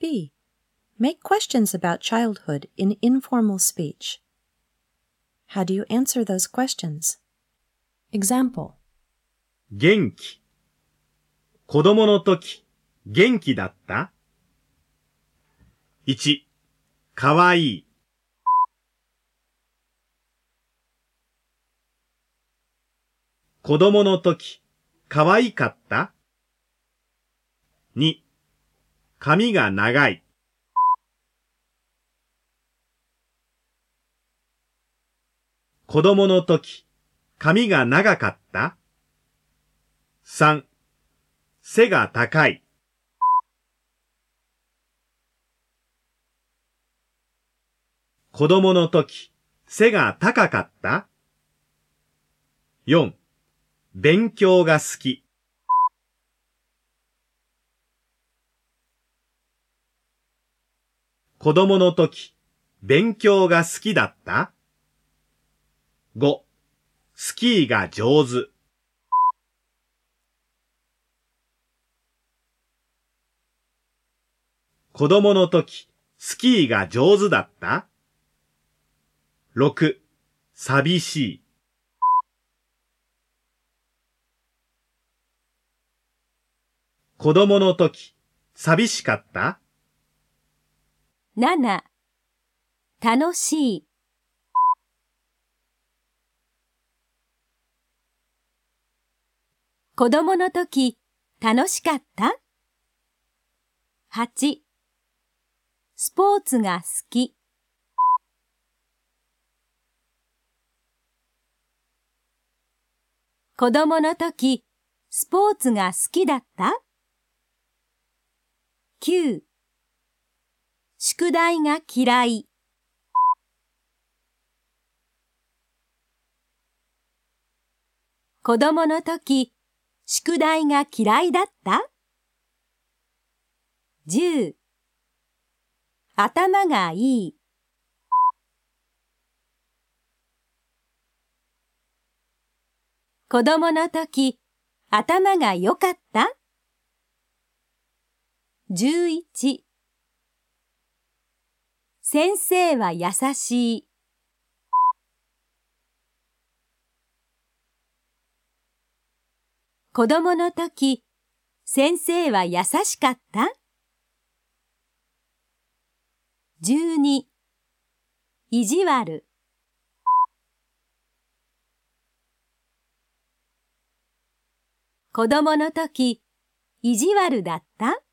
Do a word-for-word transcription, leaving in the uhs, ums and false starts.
B. Make questions about childhood in informal speech. How do you answer those questions? Example. 元気。子供の時、元気だった？ いち. かわいい。子供の時、かわいかった？ に. 髪が長い。子供の時、髪が長かった？ さん. 背が高い。子供の時、背が高かった？ よん. 勉強が好き。子供の時、勉強が好きだった？ ご. スキーが上手。子供の時、スキーが上手だった？ ろく. 寂しい。子供の時、寂しかった？ なな. 楽しい。子供の時、楽しかった？ はち. スポーツが好き。子供の時、スポーツが好きだった？ きゅう. 宿題が嫌い。子供の時、宿題が嫌いだった？ じゅう. 頭がいい。子供の時、頭が良かった？ じゅういち. 先生は優しい。子供の時、先生は優しかった？ じゅうに. 意地悪。子供の時、意地悪だった？